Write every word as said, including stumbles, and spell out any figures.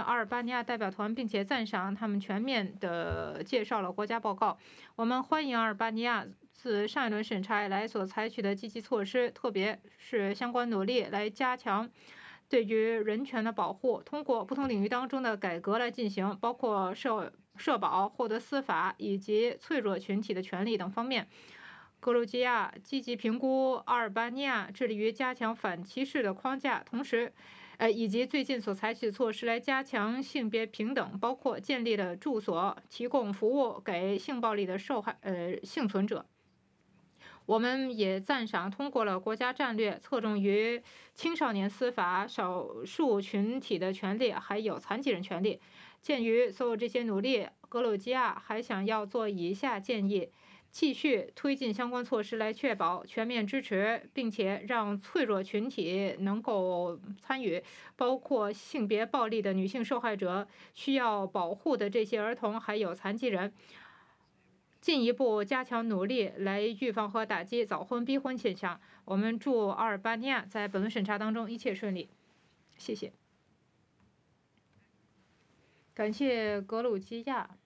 阿尔巴尼亚代表团，并且赞赏他们全面地介绍了国家报告。我们欢迎阿尔巴尼亚自上一轮审查以来所采取的积极措施，特别是相关努力来加强对于人权的保护，通过不同领域当中的改革来进行，包括社社保、获得司法以及脆弱群体的权利等方面。格鲁吉亚积极评估阿尔巴尼亚致力于加强反歧视的框架，同时，呃，以及最近所采取的措施来加强性别平等，包括建立了住所，提供服务给性暴力的受害呃幸存者。我们也赞赏通过了国家战略，侧重于青少年司法、少数群体的权利，还有残疾人权利。鉴于所有这些努力，格鲁吉亚还想要做以下建议：继续推进相关措施来确保全面支持，并且让脆弱群体能够参与，包括性别暴力的女性受害者、需要保护的这些儿童，还有残疾人。进一步加强努力来预防和打击早婚逼婚现象。我们祝阿尔巴尼亚在本轮审查当中一切顺利。谢谢。感谢格鲁吉亚。